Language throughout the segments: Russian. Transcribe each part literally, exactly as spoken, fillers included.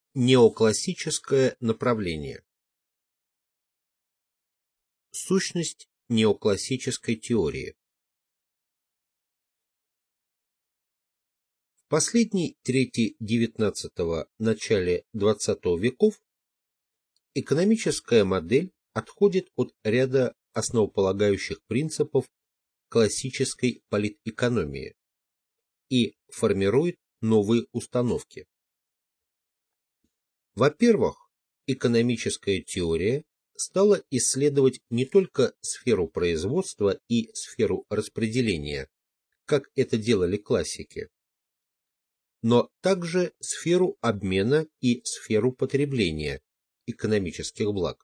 Неоклассическое направление. Сущность неоклассической теории. В последней трети девятнадцатого – начале двадцатого веков экономическая модель отходит от ряда основополагающих принципов классической политэкономии и формирует новые установки. Во-первых, экономическая теория стала исследовать не только сферу производства и сферу распределения, как это делали классики, но также сферу обмена и сферу потребления экономических благ.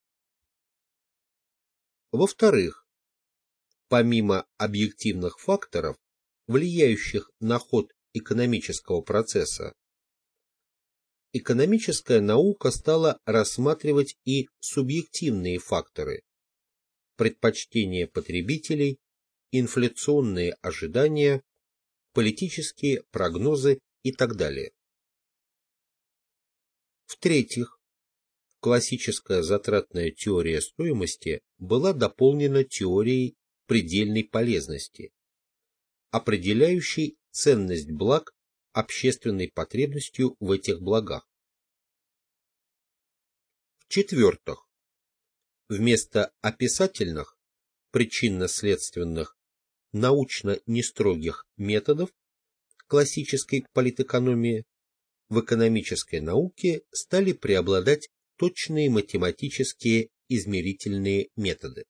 Во-вторых, помимо объективных факторов, влияющих на ход экономического процесса, экономическая наука стала рассматривать и субъективные факторы: предпочтения потребителей, инфляционные ожидания, политические прогнозы и так далее. В-третьих, классическая затратная теория стоимости была дополнена теорией предельной полезности, определяющей ценность благ общественной потребностью в этих благах. В-четвертых, вместо описательных, причинно-следственных, научно-нестрогих методов классической политэкономии в экономической науке стали преобладать точные математические измерительные методы.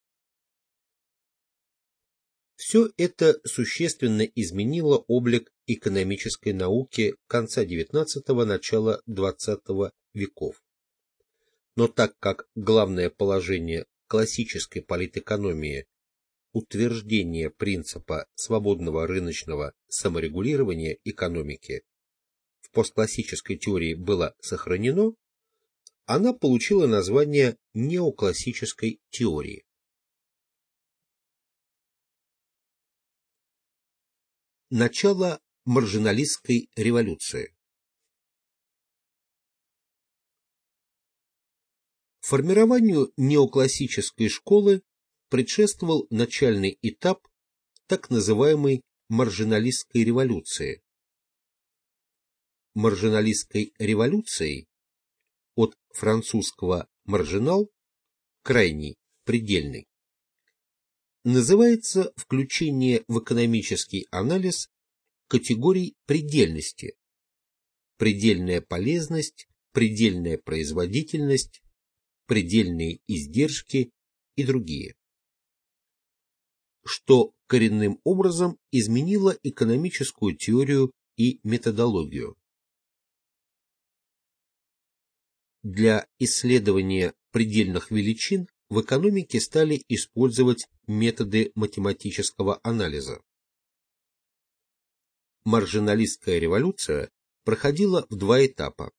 Все это существенно изменило облик экономической науки конца девятнадцатого – начала двадцатого веков. Но так как главное положение классической политэкономии – утверждение принципа свободного рыночного саморегулирования экономики – в постклассической теории было сохранено, она получила название неоклассической теории. Начало маржиналистской революции. Формированию неоклассической школы предшествовал начальный этап так называемой маржиналистской революции. Маржиналистской революцией от французского «маржинал» – крайний, предельный называется включение в экономический анализ категорий предельности: предельная полезность, предельная производительность, предельные издержки и другие, что коренным образом изменило экономическую теорию и методологию. Для исследования предельных величин в экономике стали использовать методы математического анализа. Маржиналистская революция проходила в два этапа.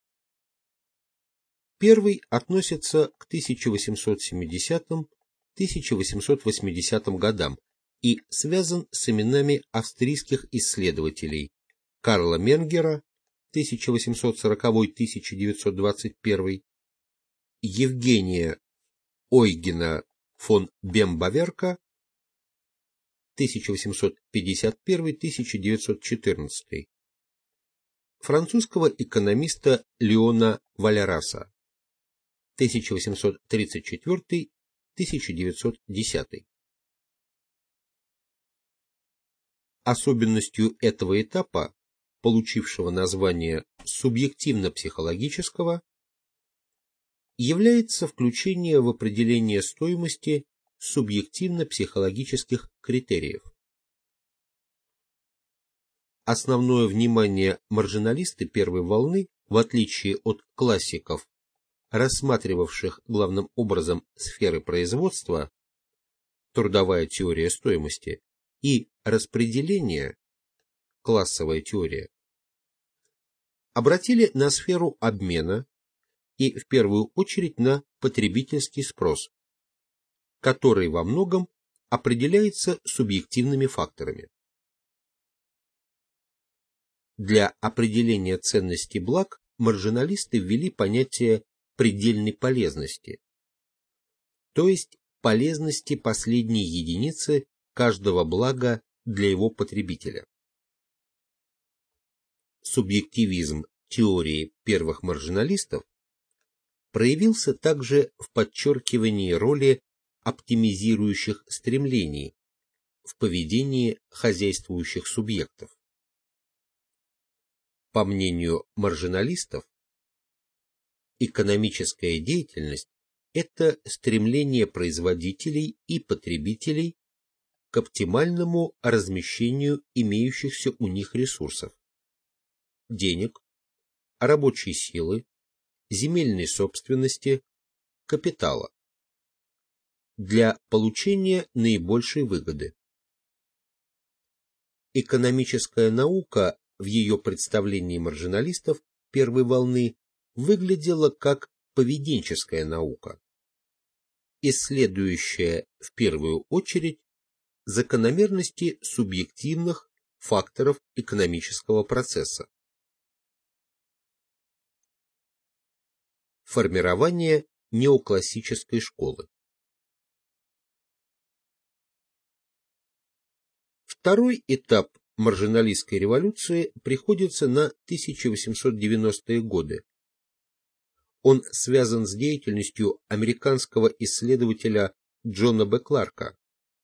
Первый относится к тысяча восемьсот семидесятым — тысяча восемьсот восьмидесятым годам и связан с именами австрийских исследователей Карла Менгера тысяча восемьсот сороковой — тысяча девятьсот двадцать первый, Евгения Ойгена фон Бембаверка тысяча восемьсот пятьдесят первый — тысяча девятьсот четырнадцатый, французского экономиста Леона Валераса тысяча восемьсот тридцать четвёртый — тысяча девятьсот десятый. Особенностью этого этапа, получившего название субъективно-психологического, является включение в определение стоимости субъективно-психологических критериев. Основное внимание маржиналисты первой волны, в отличие от классиков, рассматривавших главным образом сферы производства, трудовая теория стоимости, и распределение, классовая теория, обратили на сферу обмена и в первую очередь на потребительский спрос, который во многом определяется субъективными факторами. Для определения ценности благ маржиналисты ввели понятие предельной полезности, то есть полезности последней единицы каждого блага для его потребителя. Субъективизм теории первых маржиналистов проявился также в подчеркивании роли оптимизирующих стремлений в поведении хозяйствующих субъектов. По мнению маржиналистов, экономическая деятельность – это стремление производителей и потребителей к оптимальному размещению имеющихся у них ресурсов – денег, рабочей силы, земельной собственности, капитала для получения наибольшей выгоды. Экономическая наука в ее представлении маржиналистов первой волны выглядела как поведенческая наука, исследующая в первую очередь закономерности субъективных факторов экономического процесса. Формирование неоклассической школы. Второй этап маржиналистской революции приходится на тысяча восемьсот девяностые годы. Он связан с деятельностью американского исследователя Джона Б. Кларка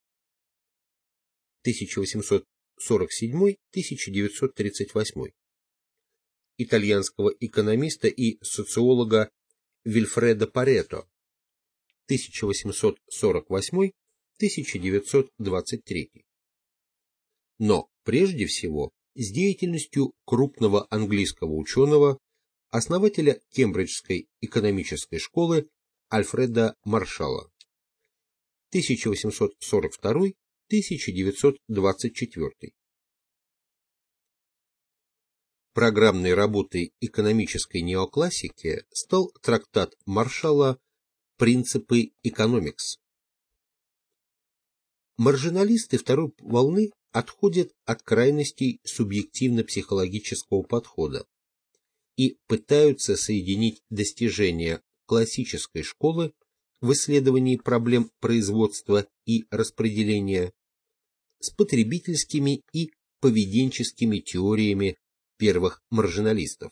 тысяча восемьсот сорок седьмой — тысяча девятьсот тридцать восьмой, итальянского экономиста и социолога Вильфредо Парето тысяча восемьсот сорок восьмой — тысяча девятьсот двадцать третий. Но прежде всего с деятельностью крупного английского ученого, основателя Кембриджской экономической школы Альфреда Маршалла тысяча восемьсот сорок второй — тысяча девятьсот двадцать четвёртый. Программной работой экономической неоклассики стал трактат Маршалла «Принципы экономикс». Маржиналисты второй волны отходят от крайностей субъективно-психологического подхода и пытаются соединить достижения классической школы в исследовании проблем производства и распределения с потребительскими и поведенческими теориями первых маржиналистов.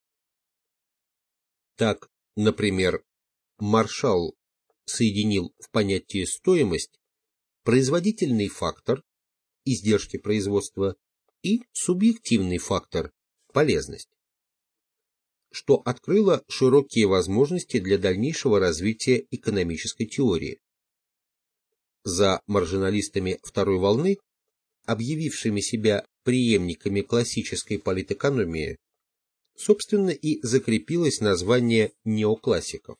Так, например, Маршалл соединил в понятии стоимость производительный фактор, издержки производства, и субъективный фактор, полезность, что открыло широкие возможности для дальнейшего развития экономической теории. За маржиналистами второй волны, объявившими себя преемниками классической политэкономии, собственно и закрепилось название неоклассиков.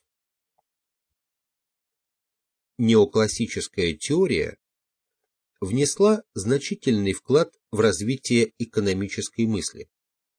Неоклассическая теория внесла значительный вклад в развитие экономической мысли.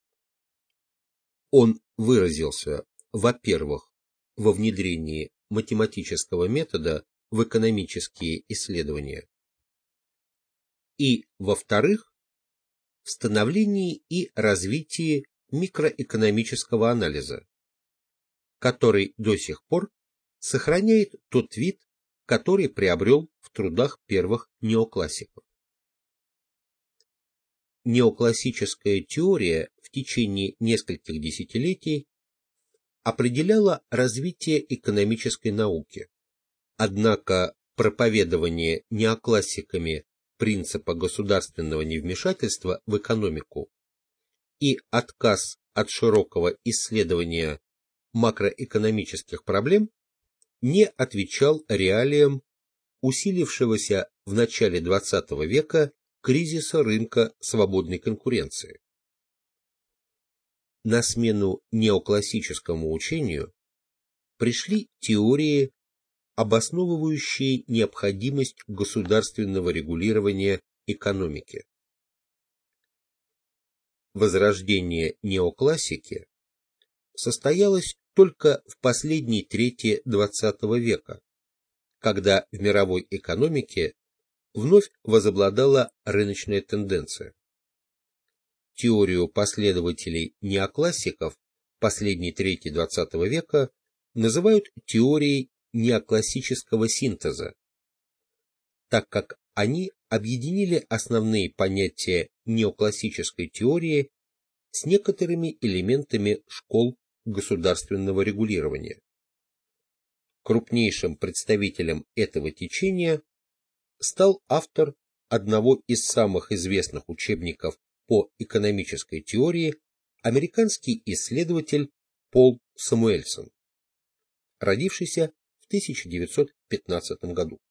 Он выразился, во-первых, во внедрении математического метода в экономические исследования, и, во-вторых, в становлении и развитии микроэкономического анализа, который до сих пор сохраняет тот вид, который приобрел в трудах первых неоклассиков. Неоклассическая теория в течение нескольких десятилетий определяла развитие экономической науки, однако проповедование неоклассиками принципа государственного невмешательства в экономику и отказ от широкого исследования макроэкономических проблем не отвечал реалиям усилившегося в начале двадцатого века кризиса рынка свободной конкуренции. На смену неоклассическому учению пришли теории, обосновывающие необходимость государственного регулирования экономики. Возрождение неоклассики состоялось только в последней трети двадцатого века, когда в мировой экономике вновь возобладала рыночная тенденция. Теорию последователей неоклассиков последней трети двадцатого века называют теорией неоклассического синтеза, так как они объединили основные понятия неоклассической теории с некоторыми элементами школ государственного регулирования. Крупнейшим представителем этого течения стал автор одного из самых известных учебников по экономической теории, американский исследователь Пол Самуэльсон, родившийся в тысяча девятьсот пятнадцатом году.